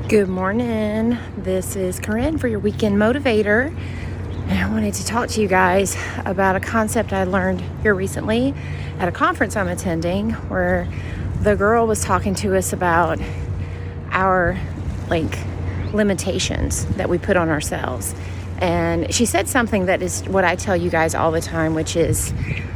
Good morning. This is Corinne for your Weekend Motivator. And I wanted to talk to you guys about a concept I learned here recently at a conference I'm attending, where the girl was talking to us about our limitations that we put on ourselves. And she said something that is what I tell you guys all the time, which is,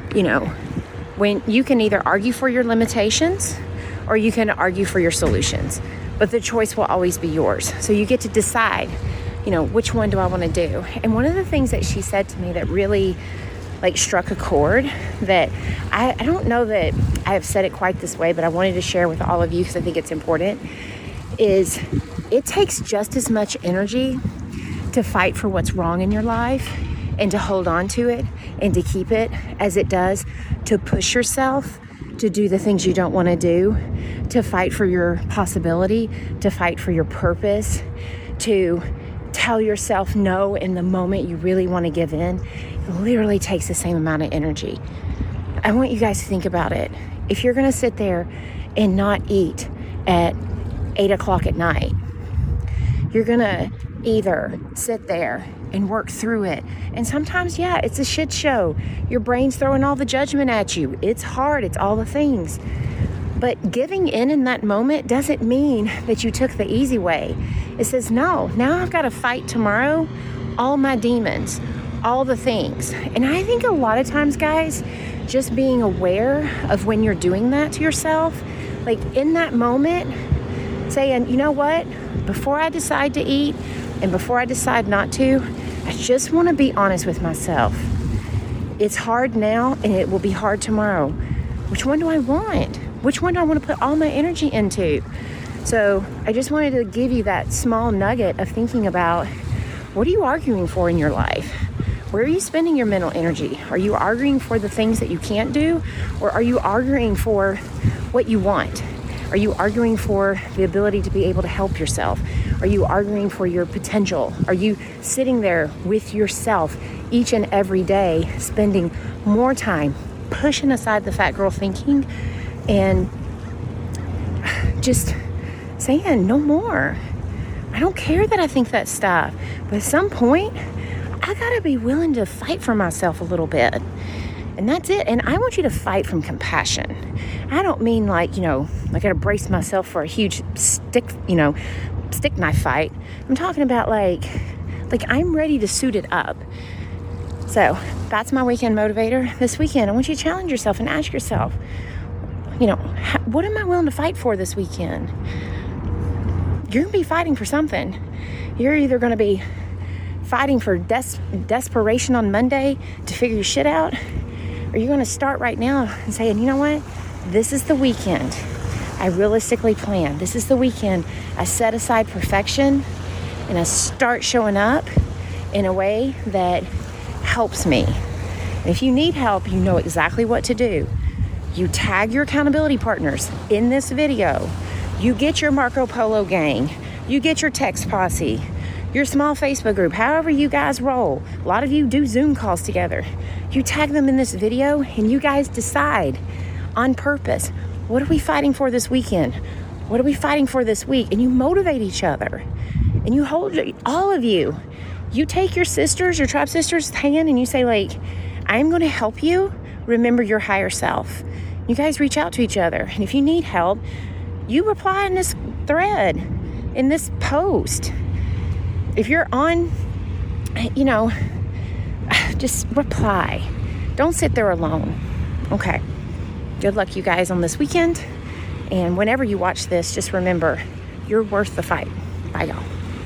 when you can either argue for your limitations or you can argue for your solutions. But the choice will always be yours. So you get to decide, which one do I want to do? And one of the things that she said to me that really struck a chord, that I don't know that I have said it quite this way, but I wanted to share with all of you because I think it's important, is it takes just as much energy to fight for what's wrong in your life and to hold on to it and to keep it as it does to push yourself to do the things you don't want to do, to fight for your possibility, to fight for your purpose, to tell yourself no in the moment you really want to give in. It literally takes the same amount of energy. I want you guys to think about it. If you're going to sit there and not eat at 8 o'clock at night, you're going to either sit there and work through it. And sometimes, it's a shit show. Your brain's throwing all the judgment at you. It's hard. It's all the things. But giving in that moment doesn't mean that you took the easy way. It says, no, now I've got to fight tomorrow all my demons, all the things. And I think a lot of times, guys, just being aware of when you're doing that to yourself, in that moment, saying, you know what, before I decide to eat and before I decide not to, I just want to be honest with myself. It's hard now and it will be hard tomorrow. Which one do I want? Which one do I want to put all my energy into? So I just wanted to give you that small nugget of thinking about, what are you arguing for in your life? Where are you spending your mental energy? Are you arguing for the things that you can't do? Or are you arguing for what you want? Are you arguing for the ability to be able to help yourself? Are you arguing for your potential? Are you sitting there with yourself each and every day, spending more time pushing aside the fat girl thinking and just saying, no more. I don't care that I think that stuff. But at some point, I gotta be willing to fight for myself a little bit. And that's it. And I want you to fight from compassion. I don't mean I gotta brace myself for a huge stick knife fight. I'm talking about I'm ready to suit it up. So that's my weekend motivator. This weekend, I want you to challenge yourself and ask yourself, what am I willing to fight for this weekend? You're gonna be fighting for something. You're either gonna be fighting for desperation on Monday to figure your shit out, or you're gonna start right now and saying, you know what? This is the weekend I realistically plan. This is the weekend I set aside perfection and I start showing up in a way that helps me. And if you need help, you know exactly what to do. You tag your accountability partners in this video. You get your Marco Polo gang. You get your text posse, your small Facebook group, however you guys roll. A lot of you do Zoom calls together. You tag them in this video and you guys decide on purpose, what are we fighting for this weekend? What are we fighting for this week? And you motivate each other. And you hold, all of you, you take your sisters, your tribe sisters' hand and you say, I'm going to help you remember your higher self. You guys reach out to each other. And if you need help, you reply in this thread, in this post. If you're on, just reply. Don't sit there alone. Okay. Good luck, you guys, on this weekend. And whenever you watch this, just remember, you're worth the fight. Bye, y'all.